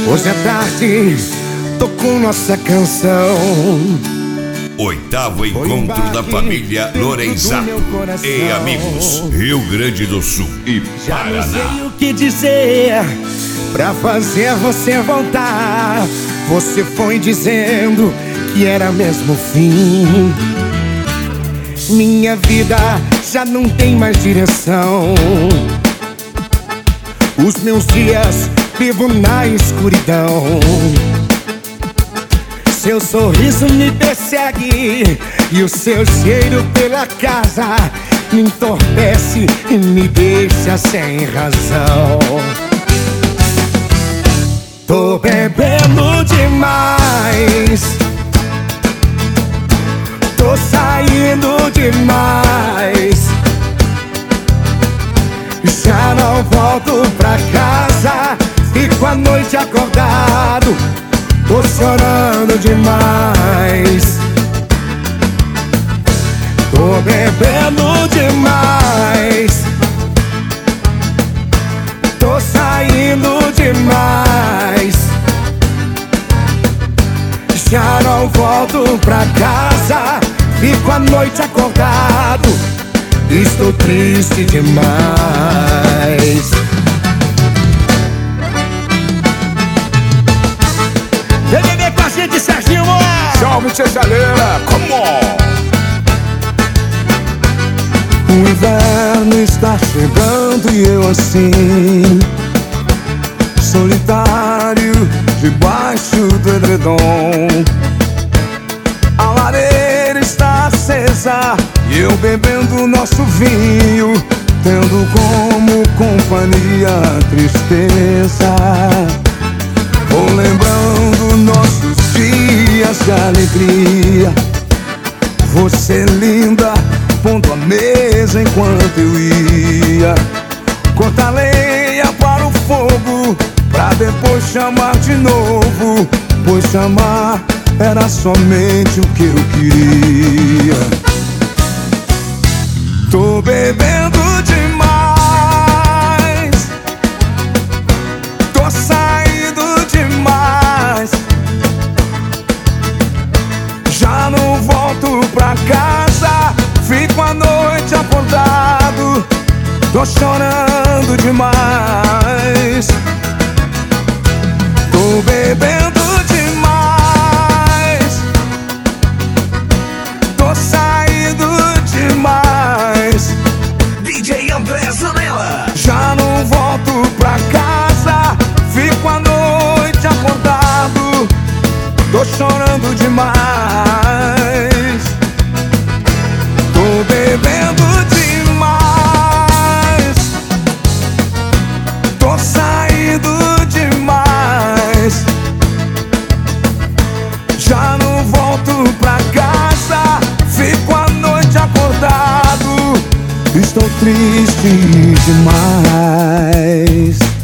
Hoje à tarde tocou nossa canção. Oitavo encontro da família Lorenzato e amigos, Rio Grande do Sul e Já não Paraná. sei o que dizer pra fazer você voltar. Você foi dizendo que era mesmo o fim. Minha vida já não tem mais direção. Os meus dias vivo na escuridão. Seu sorriso me persegue e o seu cheiro pela casa me entorpece e me deixa sem razão. Tô bebendo demais, tô saindo demais. Já não volto pra casa, fico a noite acordado, tô chorando demais. Tô bebendo demais, tô saindo demais. Já não volto pra casa, fico a noite acordado, estou triste demais. Vem beber com a gente, Serginho! Salve, tia Chaleira, come on! O inverno está chegando e eu assim, solitário, debaixo do edredom. A lareira está acesa e eu bebendo nosso vinho, tendo como companhia a tristeza. Vou lembrando nossos dias de alegria. Você linda, pondo a mesa enquanto eu ia cortar lenha para o fogo, pra depois chamar de novo, pois chamar era somente o que eu queria. Tô bebendo demais, tô saindo demais. Já não volto pra casa, fico a noite acordado, tô chorando demais. Tô bebendo demais, tô saindo demais. DJ André Zanella. Já não volto pra casa, fico a noite acordado, tô chorando demais. Tô bebendo demais, tô saindo demais. Já não volto pra casa, fico a noite acordado, estou triste demais.